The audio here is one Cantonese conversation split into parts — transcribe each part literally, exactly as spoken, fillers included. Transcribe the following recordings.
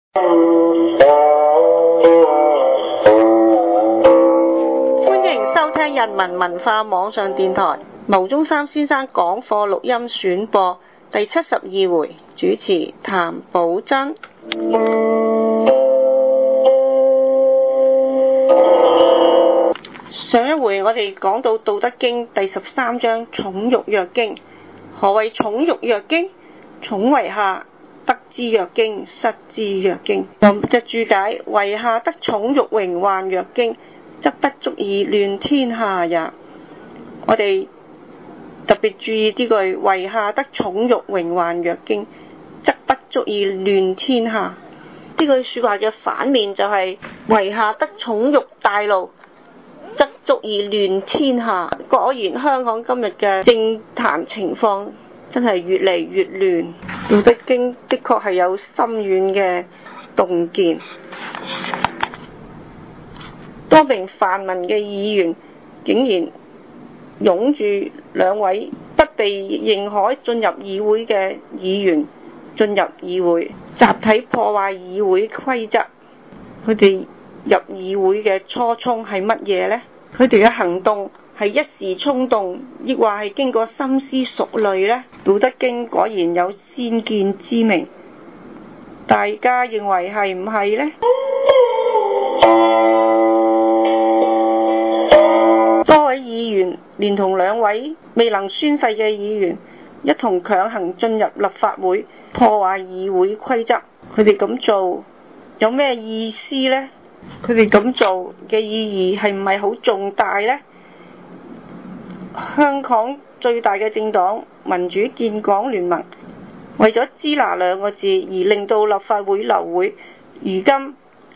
歡迎收聽人民文化網上電台牟宗三先生講課錄音選播第七十二回，主持譚寶珍。上一回我哋講到《道德經》第十三章寵辱若驚。何謂寵辱若驚？寵為下，得之若驚，失之若驚。咁就注解：為下得寵辱榮患若驚，則不足以亂天下也。我哋特別注意呢句：為下得寵辱榮患若驚，則不足以亂天下。呢句說話嘅反面就係、是、為下得寵辱大怒，則足以亂天下。果然香港今日嘅政壇情況真係越嚟越亂。道德經的確係有深遠嘅洞見。多名泛民嘅議員竟然擁住兩位不被認可進入議會嘅議員進入議會，集體破壞議會規則。佢哋入議會嘅初衷係乜嘢呢？佢哋嘅行動係一時衝動，抑或係經過深思熟慮呢？道德經果然有先見之明，大家認為係唔係呢？多位議員連同兩位未能宣誓嘅議員一同強行進入立法會，破壞議會規則。佢哋咁做有咩意思呢？佢哋咁做嘅意義係唔係好重大呢？香港最大嘅政黨民主建港聯盟為咗支那兩個字而令到立法會流會，如今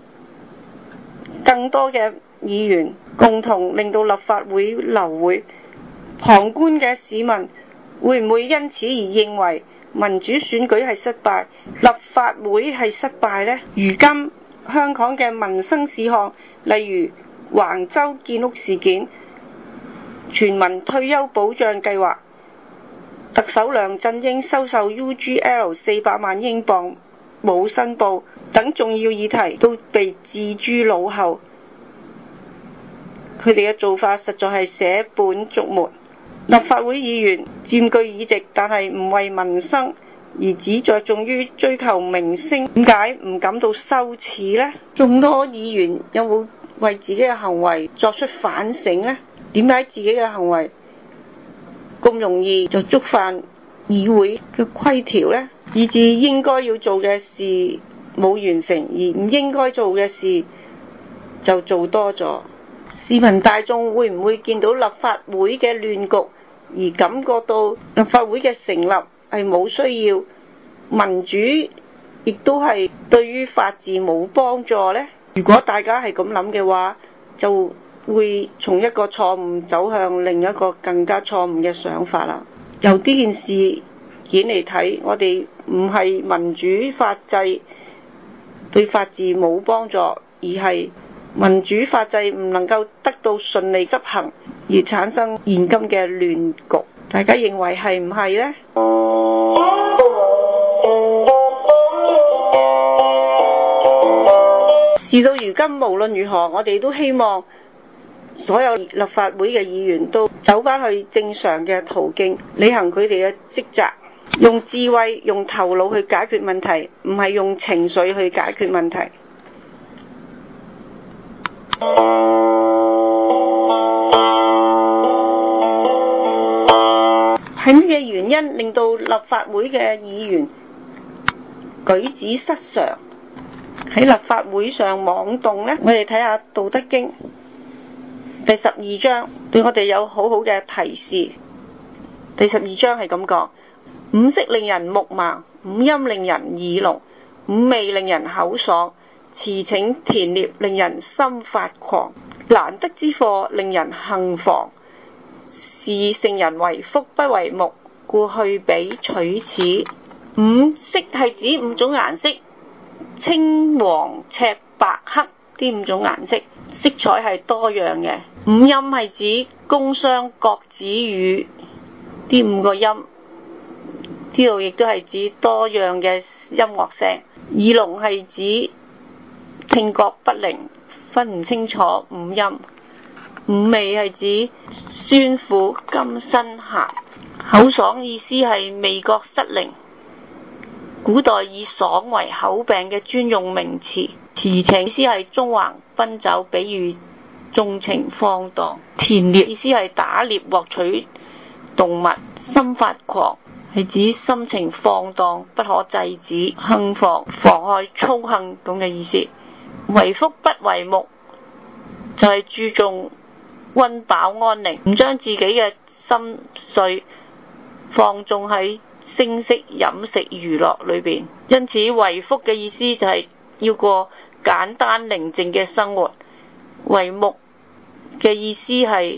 更多嘅議員共同令到立法會流會，旁觀嘅市民會唔會因此而認為民主選舉係失敗，立法會係失敗呢？如今香港嘅民生事項，例如橫洲建屋事件、全民退休保障計劃、特首梁振英收受 U G L 四百萬英鎊冇申報等重要議題都被置諸腦後。佢哋嘅做法實在係捨本逐末。立法會議員佔據議席，但係唔為民生，而只着重於追求名聲，點解唔感到羞恥呢？眾多議員有冇為自己嘅行為作出反省呢？點解自己嘅行為咁容易就觸犯議會嘅規條呢？以致應該要做嘅事冇完成，而唔應該做嘅事就做多咗。市民大眾會唔會見到立法會嘅亂局，而感覺到立法會嘅成立係冇需要，民主亦都係對於法治冇幫助呢？如果大家係咁諗嘅話，就會從一個錯誤走向另一個更加錯誤嘅想法啦。由呢件事件嚟睇，我哋唔係民主法制對法治冇幫助，而係民主法制唔能夠得到順利執行，而產生現今嘅亂局。大家認為係唔係呢？事到如今，無論如何，我哋都希望所有立法會嘅議員都走返去正常嘅途徑，履行佢哋嘅職責，用智慧、用頭腦去解決問題，唔係用情緒去解決問題。係乜嘢原因令到立法會嘅議員舉止失常，喺立法會上妄動呢？我哋睇下《道德經》第十二章，對我哋有好好嘅提示。第十二章係咁講：五色令人目盲，五音令人耳聾，五味令人口爽，馳騁田獵令人心發狂，難得之貨令人行妨。是聖人為腹不為目，故去彼取此。五色係指五種顏色，青黃赤白黑呢五種顏色，色彩係多樣嘅。五音係指宮商角徵羽呢五個音，呢度亦都係指多樣嘅音樂聲。 耳聾係指聽覺不靈，分唔清楚五音。五味係指酸苦甘辛鹹。口爽意思係味覺失靈。古代以爽為口病嘅專用名詞。馳情意思係縱橫奔走，比喻縱情放蕩。田獵意思係打獵獲取動物。心發狂係指心情放蕩，不可制止，行妨妨害操行咁嘅意思。為腹不為目就係、是、注重溫飽安寧，唔將自己嘅心緒放縱喺聲色飲食娛樂裏邊。因此為腹嘅意思就係要過簡單寧靜嘅生活。為目嘅意思係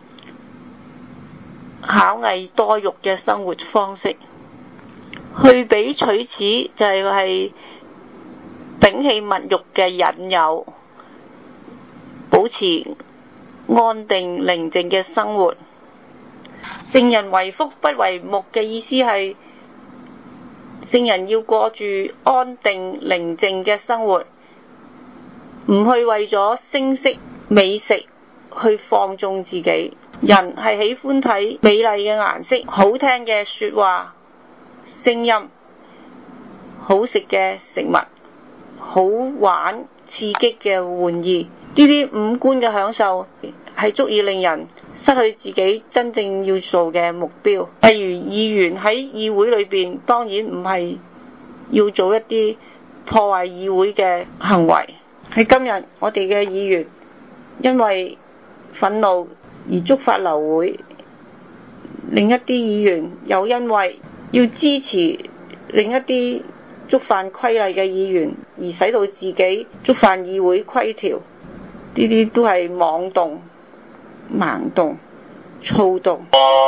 巧藝多欲嘅生活方式。去彼取此就係摒棄物欲嘅引誘，保持安定寧靜嘅生活。聖人為腹不為目嘅意思係聖人要過住安定寧靜嘅生活，唔去為咗聲色美食去放縱自己。人係喜歡睇美麗嘅顏色、好聽嘅說話、聲音、好食嘅食物、好玩刺激嘅玩意。呢啲五官嘅享受係足以令人失去自己真正要做嘅目標。例如議員喺議會裏邊，當然唔係要做一啲破壞議會嘅行為。喺今日我哋嘅議員因為憤怒而觸發流會，另一啲議員又因為要支持另一啲觸犯規例嘅議員而使到自己觸犯議會規條，呢啲都係妄動、盲動、躁動。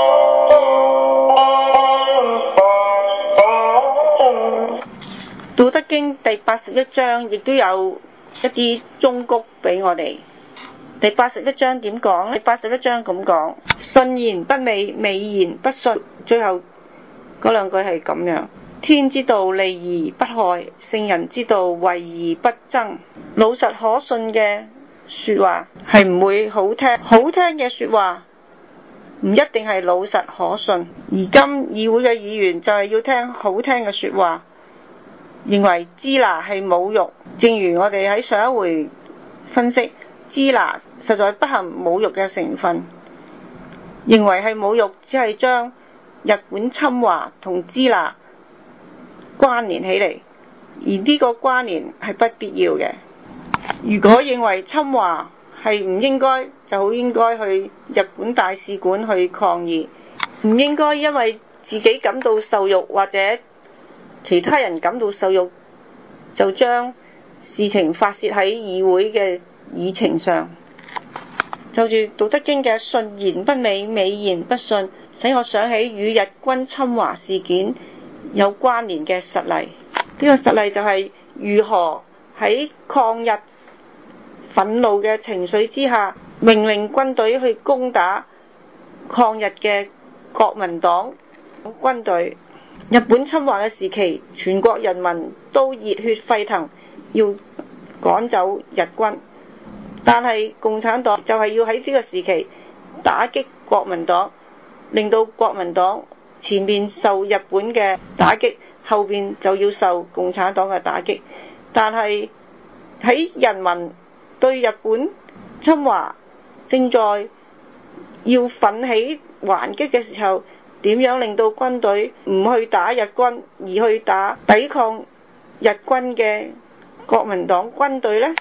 道德經第八十一章亦都有一啲忠告俾我哋。第八十一章點講？第八十一章咁講：信言不美，美言不信。最後嗰兩句係咁樣：天之道，利而不害；聖人之道，為而不爭。老實可信嘅說話係唔會好聽，好聽嘅說話唔一定係老實可信。而今議會嘅議員就係要聽好聽嘅說話，認為支那係侮辱。正如我哋喺上一回分析，支那實在不含侮辱嘅成分，認為係侮辱，只係將日本侵華同支那關聯起嚟，而呢個關聯係不必要嘅。如果認為侵華係唔應該，就好應該去日本大使館去抗議，唔應該因為自己感到受辱或者其他人感到受辱，就將事情發洩喺議會嘅議程上。就住道德經嘅信言不美，美言不信，使我想起與日軍侵華事件有關聯嘅實例。呢個實例就係如何喺抗日憤怒嘅情緒之下，命令軍隊去攻打抗日嘅國民黨軍隊。日本侵華嘅時期，全國人民都熱血沸騰，要趕走日軍。但係共產黨就係要喺呢個時期打擊國民黨，令到國民黨前面受日本嘅打擊，後邊就要受共產黨嘅打擊。但係喺人民對日本侵華正在要奮起還擊嘅時候，點樣令到軍隊唔去打日軍，而去打抵抗日軍嘅國民黨軍隊呢？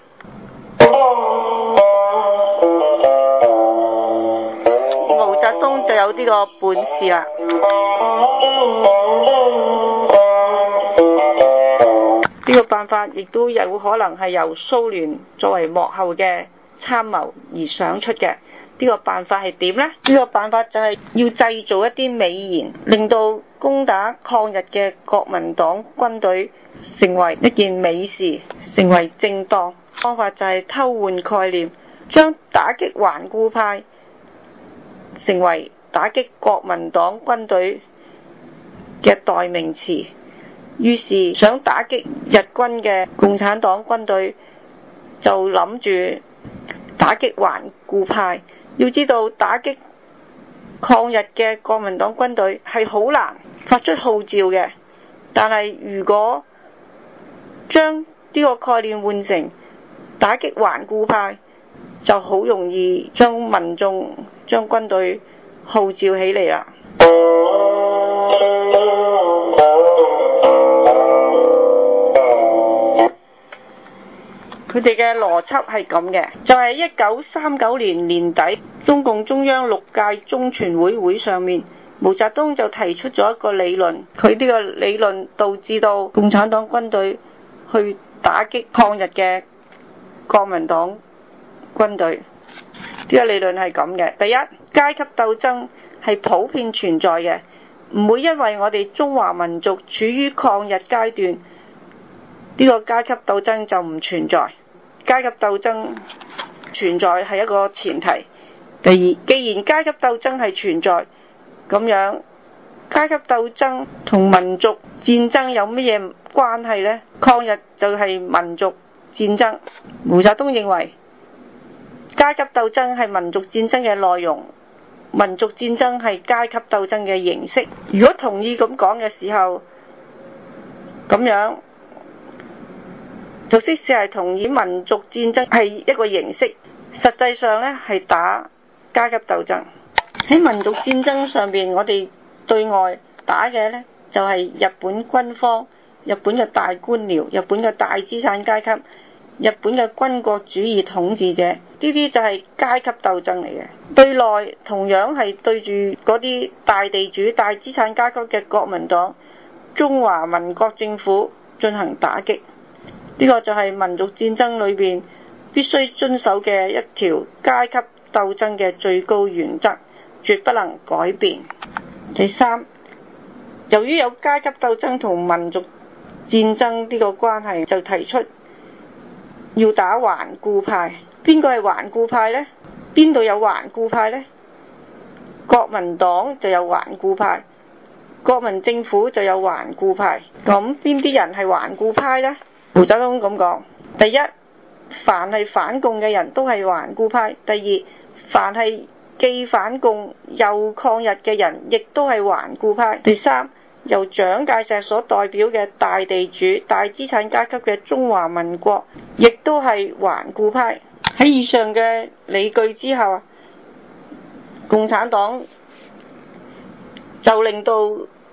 毛澤東就有呢個本事啦。呢個辦法亦都有可能係由蘇聯作為幕後嘅參謀而想出嘅。呢個辦法係點呢？呢個辦法就係要製造一啲美言，令到攻打抗日嘅國民黨軍隊成為一件美事，成為正當。方法就係偷換概念，將打擊頑固派成為打擊國民黨軍隊嘅代名詞， 於是想打擊日軍嘅共產黨軍隊，就諗住打擊頑固派。要知道打擊抗日嘅國民黨軍隊係好難發出號召嘅，但係如果將呢個概念換成打擊頑固派，就好容易將民眾將軍隊號召起嚟啦。佢哋嘅邏輯係咁嘅，就係一九三九年年底，中共中央六屆中全會會上面，毛澤東就提出咗一個理論，佢呢個理論導致到共產黨軍隊去打擊抗日嘅國民黨軍隊。呢個理論係咁嘅，第一，階級鬥爭係普遍存在嘅，唔會因為我哋中華民族處於抗日階段，呢個階級鬥爭就唔存在。階級鬥爭存在係一個前提。第二，既然階級鬥爭係存在，咁樣階級鬥爭同民族戰爭有乜嘢關係呢？抗日就係民族戰爭。毛澤東認為階級鬥爭係民族戰爭嘅內容，民族戰爭係階級鬥爭嘅形式。如果同意咁講嘅時候，咁樣就即使係同意民族戰爭係一個形式，實際上呢係打階級鬥爭。喺民族戰爭上面，我哋對外打嘅呢就係日本軍方、日本嘅大官僚、日本嘅大資產階級、日本嘅軍國主義統治者，呢啲就係階級鬥爭嚟嘅。對內同樣係對住嗰啲大地主、大資產階級嘅國民黨、中華民國政府進行打擊。呢個就係民族戰爭裏邊必須遵守嘅一條階級鬥爭嘅最高原則，絕不能改變。第三，由於有階級鬥爭同民族戰爭呢個關係，就提出要打頑固派。邊個係頑固派呢？邊度有頑固派呢？國民黨就有頑固派，國民政府就有頑固派。咁邊啲人係頑固派呢？毛澤東咁講：第一，凡係反共嘅人都係頑固派；第二，凡係既反共又抗日嘅人，亦都係頑固派；第三，由蔣介石所代表嘅大地主、大資產階級嘅中華民國，亦都係頑固派。喺以上嘅理據之後，共產黨就令到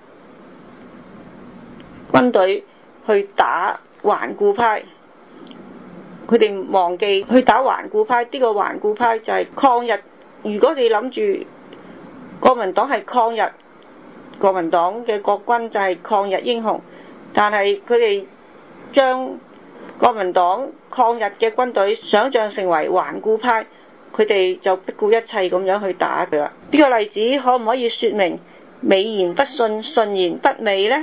軍隊去打頑固派，佢哋忘記去打頑固派。呢個頑固派就係抗日。如果你諗住國民黨係抗日，國民黨嘅國軍就係抗日英雄，但係佢哋將國民黨抗日嘅軍隊想象成為頑固派，佢哋就不顧一切咁樣去打佢啦。呢個例子可唔可以說明美言不信，信言不美呢？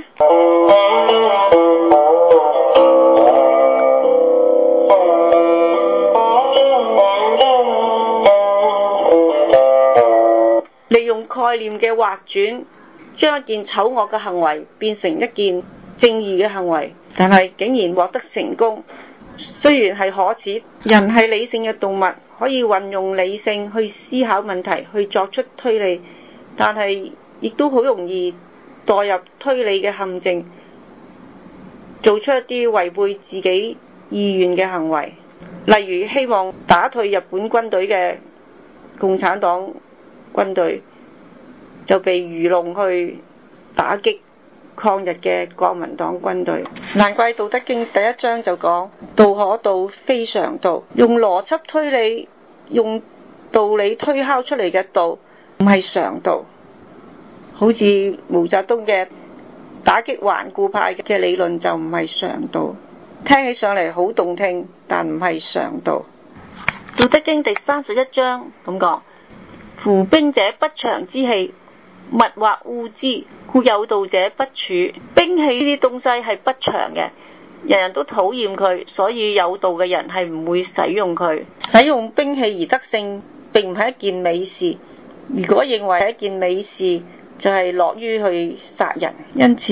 利用概念嘅劃轉，將一件醜惡嘅行為變成一件正義嘅行為，但係竟然獲得成功。雖然係可恥，人係理性嘅動物，可以運用理性去思考問題，去作出推理，但係亦都好容易墮入推理嘅陷阱，做出一啲違背自己意願嘅行為。例如希望打退日本軍隊嘅共產黨軍隊，就被愚弄去打擊抗日嘅國民黨軍隊。難怪《道德經》第一章就講：道可道，非常道。用邏輯推理、用道理推敲出嚟嘅道，唔係常道。好似毛澤東嘅打擊頑固派嘅理論就唔係常道。聽起上嚟好動聽，但唔係常道。《道德經》第三十一章咁講：夫兵者，不祥之器，物或惡之，故有道者不處。兵器呢啲東西係不祥嘅，人人都討厭佢，所以有道嘅人係唔會使用佢。使用兵器而得勝並唔係一件美事，如果認為係一件美事，就係樂於去殺人。因此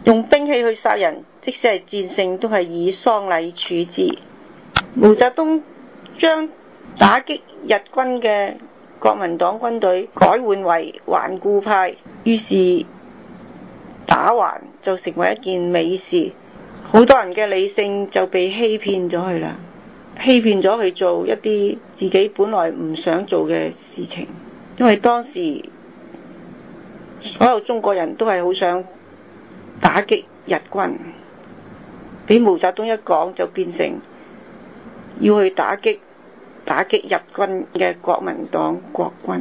用兵器去殺人，即使係戰勝，都係以喪禮處置。毛澤東將打擊日軍嘅國民黨軍隊改換為頑固派，於是打橫就成為一件美事。好多人嘅理性就被欺騙咗去啦，欺騙咗去做一啲自己本來唔想做嘅事情。因為當時所有中國人都係好想打擊日軍，俾毛澤東一講就變成要去打擊打擊日軍嘅國民黨國軍。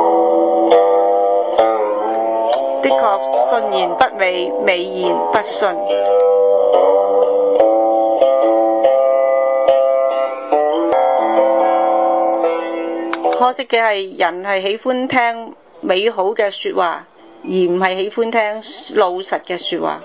的確，信言不美，美言不信。可惜嘅係，人係喜歡聽美好嘅說話，而唔係喜歡聽老實嘅說話。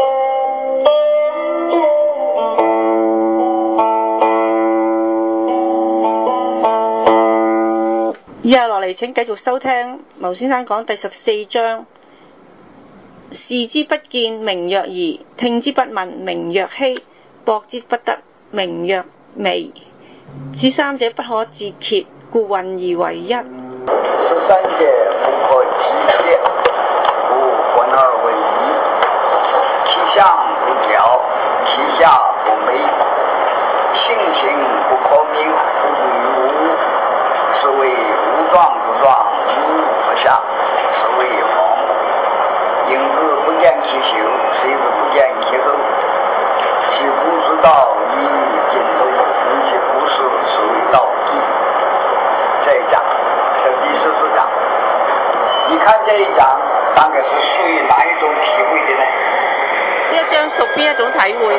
以下落嚟，請繼續收聽毛先生講第十四章。視之不見，名曰夷；聽之不聞，名曰希；博之不得，名曰微。此三者不可致訶，故混而為一。 此三者不可致訶，故混而為一。其相不表，其下不昧，性情不可名，不歸於物，是謂物狀之狀，無物不下，是謂荒。影子不見其修，水之不見其後，其故之道以盡頭，因其不是，是謂道義。這一章，這第十四章，你看這一章大概是屬於哪一種體會的呢？ 呢一章屬邊一種體會？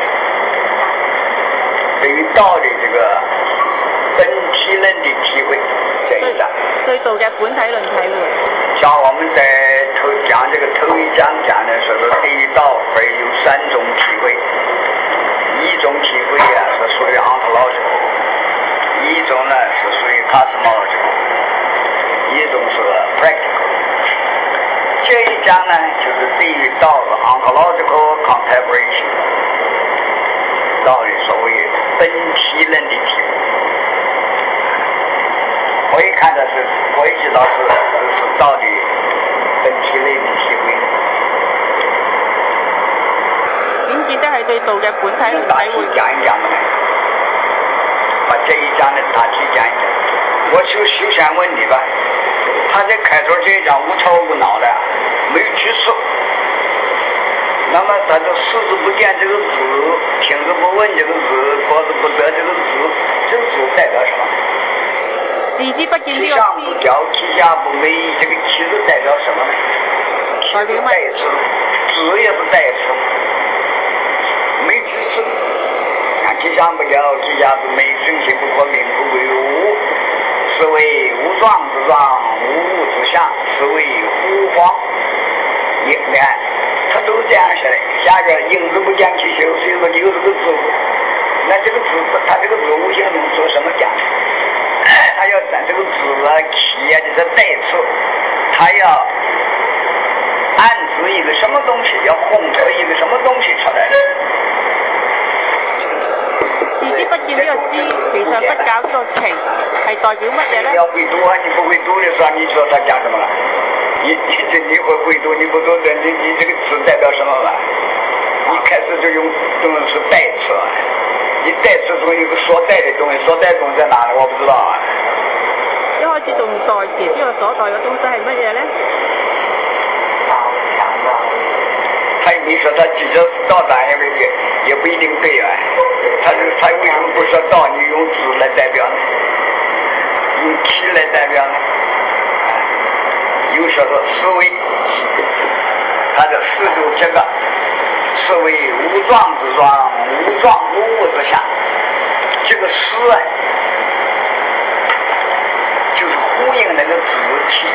對於道的這個本體論的體會，這一章。 對道嘅本體論體會。 像我們在頭講這個頭一章講的說是對於道而有三種體會，一種體會啊是屬於 ontological， 一種呢是屬於 cosmological， 一種是 practical。這一章呢就是對於道的 ontological contemplation， 道的所謂本體論的體會。我一看的是，我也知道是是道理本體類的體會。 點見得係對道嘅本體論體會？ 講一講呢，把這一章的大體講一講。我就首先問你吧，他在開頭這一章無頭無腦的，沒有句式。那麼他的視之不見這個字，聽之不聞這個字，博之不得這個字，這個字代表什麼？ 視之不見呢個其上不表，其下不昧，這個其字代表什麼呢？其字代詞，字也是代詞，沒句式。看其上不表，其下不昧，性情不可名，不歸於物，是謂物狀之狀，無物之象，是謂物荒。你看，他都這樣寫的。下個影子不見其修，所以說你有這個字，那這個字，他這個字無形中做什麼講？他要在這個字啊、起啊這些代詞，他要暗指一個什麼東西，要烘托一個什麼東西出來。 視之不見呢個知，其上不搞呢個其，係代表乜嘢呢？ 你要會讀啊，你不會讀的時候，你知道他講什麼了？你你你會會讀，你不讀的，你你這個詞代表什麼吧？你開始就用用的是代詞。你代詞中有個所代的東西，所代的東西在哪裡？我不知道啊。 一開始仲代詞，呢個所代嘅東西係乜嘢呢？ 他也沒說他即使是道答，也也也不一定對啊。他這個他為什麼不說道？你用字來代表呢？用其來代表呢？又說是思維，他的思就這個。是為物狀之狀，無狀無物之象。這個思啊，就是呼應那個字體，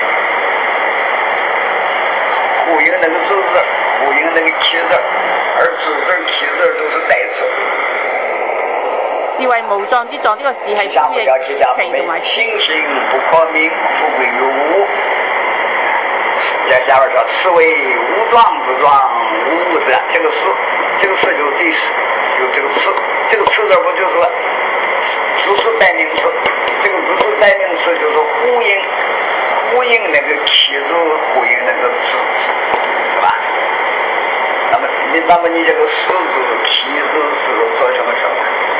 呼應那個字字，呼應那個起字，而字字起字都是代詞。 是為無狀之狀，呢個是係呼應其同埋性情不可名，不歸於物。在下邊說，是為物狀之狀。 无物的这个事，这个事就是第四，就这个词，这个词字不就是词是代名词？这个不是代名词，就是呼应呼应那个起字，呼应那个字，是吧？那么你那么你这个四字起字是做什么事？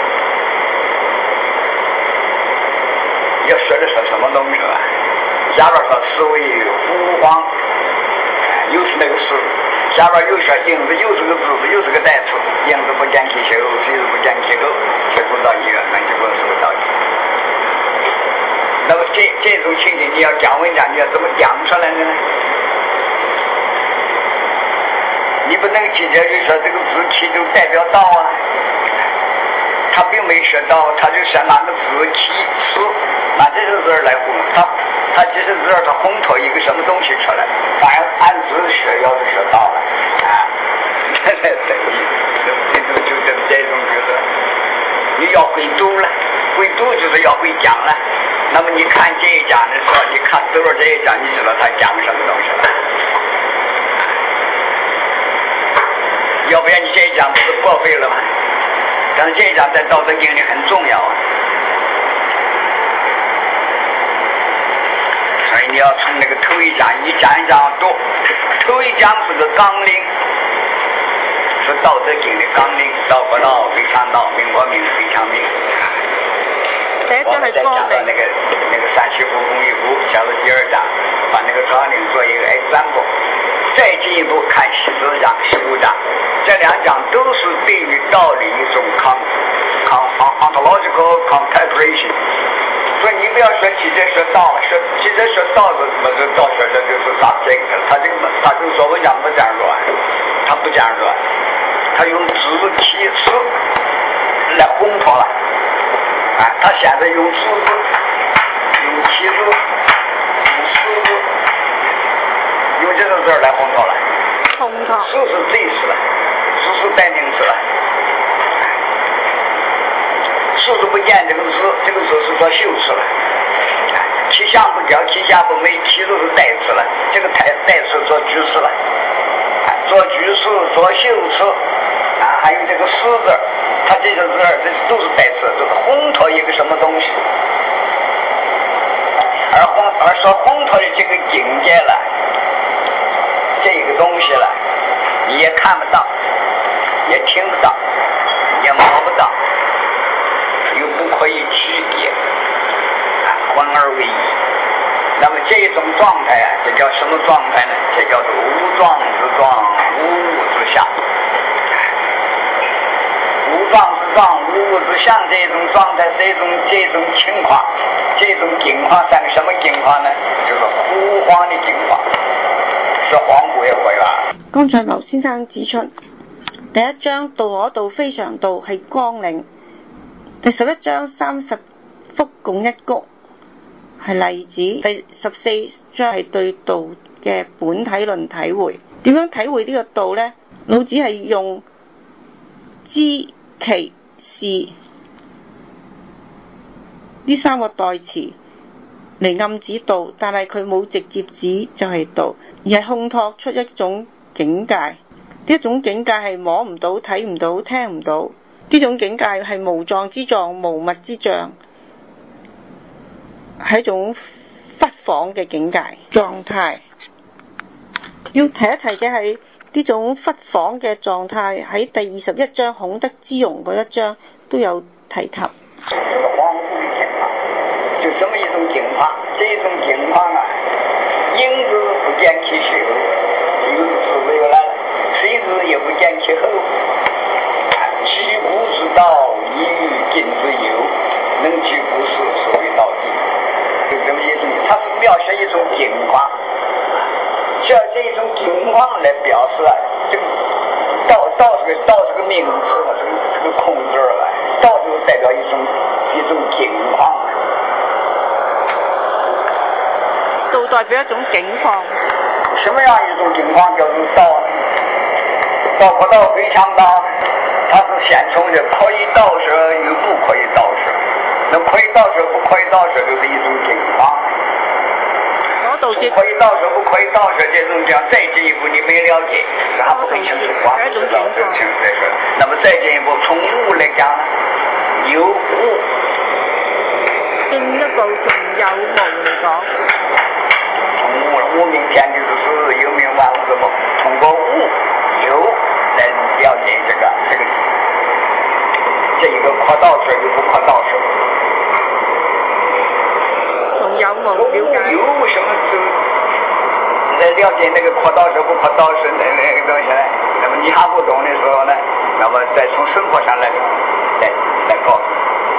要说的是什么东西啊？下边说是为胡黄，又是那个事，下边又说影子，又是个字子，又是个代词，影子不见其修，其子不见其后，结果到医院，那结果是个道理。那么这这种情景，你要讲文讲，你要怎么讲出来呢？你不能直接就说这个字起就代表道啊，他并没说道，他就说哪个字起是拿这些字来烘，他他这些字他烘托一个什么东西出来，反而按字学要是学到了啊，这种就这这种就是你要会读了，会读就是要会讲了。那么你看这一讲的时候，你看读了这一讲，你知道他讲什么东西了。要不然你这一讲不是破费了吗？但是这一讲在道德经里很重要啊。所以你要从那个头一讲一讲一讲读，头一讲是个纲领，是道德经的纲领，道不道非常道，名不名非常名。我们再讲到那个那个三七步公一步，讲到第二章，把那个纲领做一个 example， 再进一步看十四章、十五章，这两章都是对于道理一种 con con ontological contemplation。所以你不要说直接说道，说直接说道是什么？这道学的就是 subject， 他这个他这个说文讲不这样说，他不这样说，他用字起词来烘托了。啊，他现在用字字、用起字、用四字，用这个字来烘托了。 烘托。 字是对词了，字是代名词了。字字不见这个字，这个字是做修辞了。起相不教，起下不美，起字是代词了，这个代代词做句式了。做句式，做修辞，啊，还有这个诗字。他这些字儿，这都是代词，都是烘托一个什么东西，而烘而说烘托的这个境界了，这个东西了，你也看不到，也听不到，也摸不到，又不可以区别，啊，混而为一。那么这种状态啊，这叫什么状态呢？这叫做无状之状，无物之象。无状之状，无物之象，这种状态，这种这种情况，这种境况算什么境况呢？就是胡黄的境况，是黄古也回了。 剛才劉先生指出，第一章道可道非常道係綱領，第十一章三十福共一谷係例子，第十四章係對道嘅本體論體會。點樣體會呢個道呢？老子係用知其事呢三個代詞嚟暗指道，但係佢冇直接指就係道，而係烘托出一種境界。呢一種境界係摸唔到、睇唔到、聽唔到，呢種境界係無狀之狀、無物之象，係一種忽恍嘅境界狀態。要提一提嘅係呢種忽恍嘅狀態喺第二十一章孔德之容嗰一章都有提及。 這個恍惚的境況，就這麼一種境況，這一種境況啊，影子不見其修，有字子又來了，水字也不見其後，舉步之道，一於盡之有，能舉步時，所謂道地，就這麼一種，它是描寫一種境況。只要这一种情况来表示啊，这个道道是个道是个名词嘛，是个是个空字儿啊，道就代表一种一种境况。 道代表一种境况。 什么样一种境况叫做道呢？道不道非常道，它是先从的可以道舍与不可以道舍，那可以道舍不可以道舍就是一种境况。 道道学可以倒水不可以倒水这种讲，再进一步你没了解，还不很清楚，光知道这清楚再说。那么再进一步，从物来讲，有物。 進一步從有無嚟講， 從物物明天地之事，有名萬物之母，通過物有來了解這個這個這一個可道水就不可道水。 從有無了解。 有為什麼就來了解那個可道水不可道水那那個東西呢？那麼你還不懂的時候呢，那麼再從生活上來來來告訴。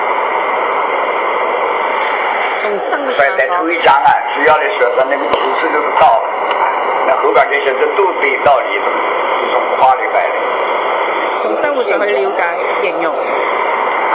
所以在头一章啊，主要的说是那个主持就是道了，那后边这些这都对道理都都从夸里来的。 從生活上去了解形容。 啊，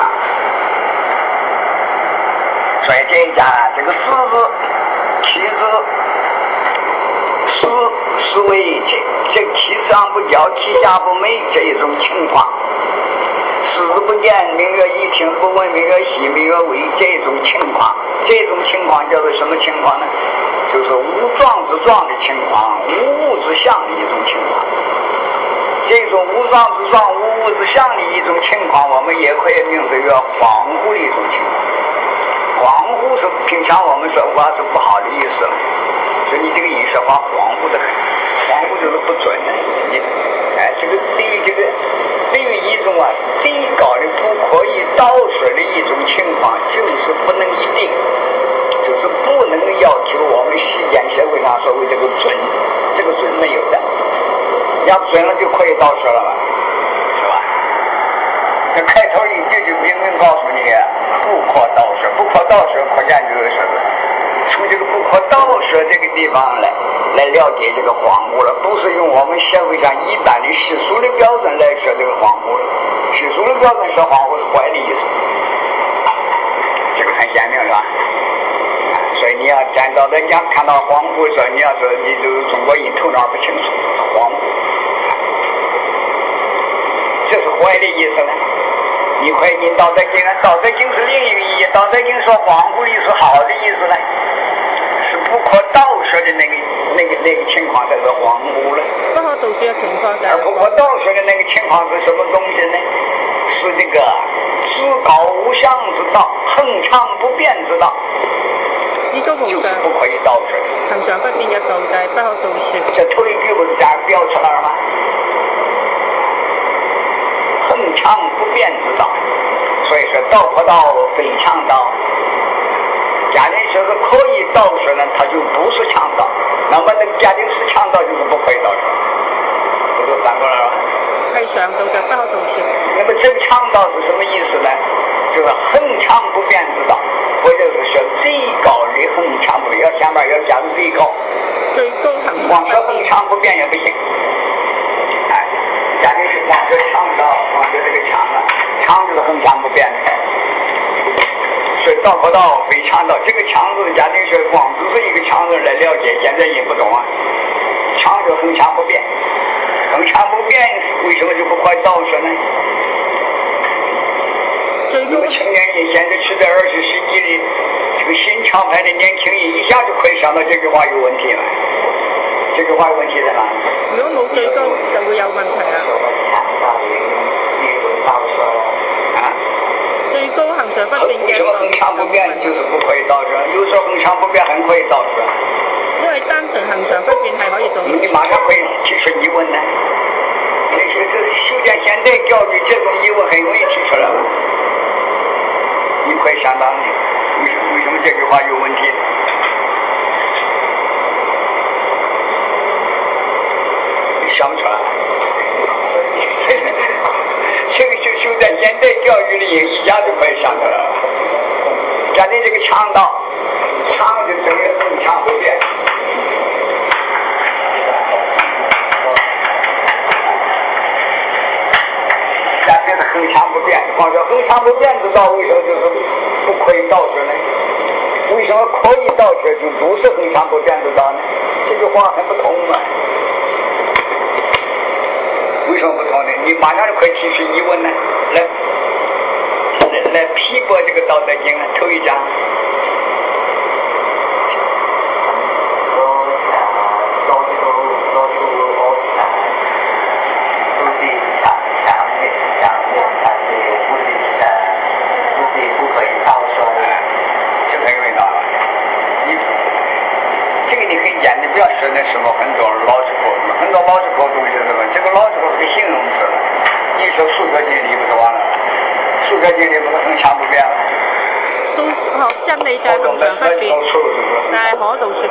所以这一章啊，这个知字、体字、思思维这这体上不教，体下不美这一种情况。视不见，明月一听不闻，明月细，明月微，这种情况，这种情况叫做什么情况呢？就是无状之状的情况，无物之相的一种情况。这种无状之状、无物之相的一种情况，我们也可以名字为恍惚的一种情况。恍惚是平常我们说话是不好的意思了，所以你这个意识话恍惚的很，恍惚就是不准的。你哎，这个对于这个。对于一种啊最高的不可以倒水的一种情况，就是不能一定，就是不能要求我们西间社会上所谓这个准，这个准没有的，要准了就可以倒水了吧，是吧？这开头一句就明明告诉你，不可倒水，不可倒水，可见就是说从这个不可倒水这个地方来来了解这个恍惚了，不是用我们社会上一般的世俗的标准来说这个恍惚了。世俗的标准说恍惚是坏的意思，这个很鲜明是吧？所以你要站到人家看到恍惚说，你要说你就是中国人头脑不清楚，恍惚，这是坏的意思了。你快你道德经，道德经是另一个意义，道德经说恍惚的是好的意思呢。是不可倒水的那个、那个、那个情况才是恍惚了。 不可倒水的情況就係。而不可倒水的那个情況是什麼東西呢？是這個至高無相之道，恒常不變之道。 至高無就是不可以倒水。 恒常不變嘅道就係不可倒水。 這頭一句不是這樣標出來嗎？恒常不變之道，所以說道可道，非常道。假定说是可以倒水呢，它就不是强盗。那么那个假定是强盗，就是不可以倒水，不是反过来了？ 係常道就不可倒水。 那么这个强盗是什么意思呢？就是恒常不变之道，或者是说最高的恒常不变，要前面要加入最高。 最高恒常。 光说恒常不变也不行。哎，假定是光说强盗，光说这个强啊，强就是恒常不变的。所以道可道，非常道。这个强字假定说光只是一个强字来了解，现在也不懂啊。强是恒常不变，恒常不变为什么就不可以倒水呢？这个青年人现在处在二十世纪的这个新潮派的年轻人，一下就可以想到这句话有问题了。这句話問題在哪裡？ 如果冇最高就會有問題啦。 啊， 最高恒常不變嘅。 為什麼恒常不變就是不可以倒水？有時候恒常不變很可以倒水。 因為單純恒常不變係可以倒水。 你馬上可以提出疑問呢？你說這修建現代教育這種疑問很容易提出來了。你可以想到你為什麼為什麼這句話有問題？想不出来，这个就就在现代教育里一下就可以想出来了。假定这个强盗，强就等于恒常不变。假定是恒常不变，光说恒常不变之道，为什么就是不可以倒水呢？为什么可以倒水就不是恒常不变之道呢？这句话很不同嘛。为什么不同呢？你马上就可以提出疑问呢，来来来批驳这个道德经啊，头一章。 是那什么很多老实口，很多老实口东西是什么？这个老实口是个形容词。你说数学定理不是完了？数学定理不是恒常不变了？ 數學真理就係恒常不變，但係可度說。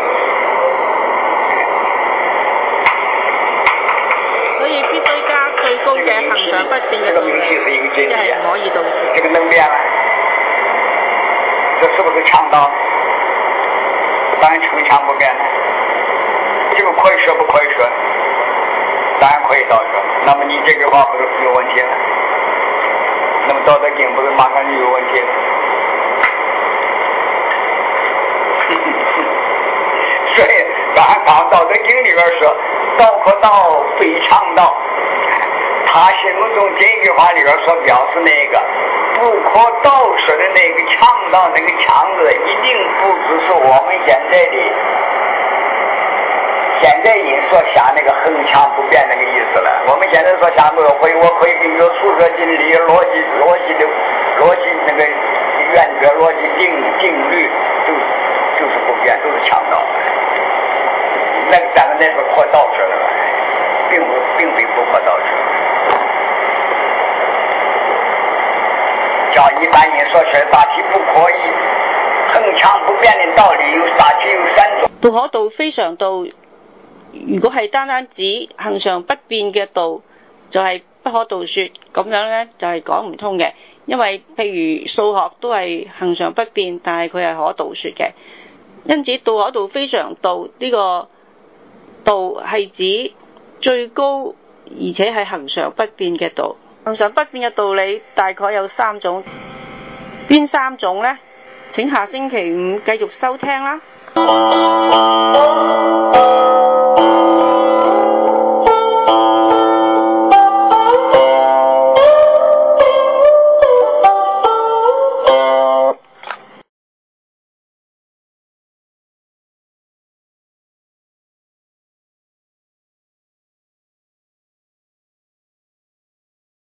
所以必須加最高嘅恒常不變嘅道理，即係唔可以度說。 這個能變了，這是不是強盜？當然恒常不變了。這個可以說不可以說？當然可以倒說。那麼你這句話不是有問題了？那麼道德經不是馬上就有問題了？所以刚刚道德經里邊說道可道非常道，他心目中這句話里邊所表示那個不可道說的那個強道，那個強字一定不只是我們現在的現在人所想那個恒常不變那個意思了。我們現在所想我會我可以給你個數學定理邏輯邏輯的邏輯那個原則邏輯定定律就就是不變，都是強道。那个咱们那是可道者的，并不并非不可道者。叫一般人所说大体不可以恒常不變的道理有大體有三種。 道可道非常道，如果係單單指恒常不變嘅道，就係、是、不可道說，咁樣呢，就係講唔通嘅。因為譬如數學都係恒常不變，但係佢係可道說嘅。因此道可道非常道呢、這個道係指最高而且係恒常不變嘅道。恒常不變嘅道理大概有三種，邊三種呢？請下星期五繼續收聽啦。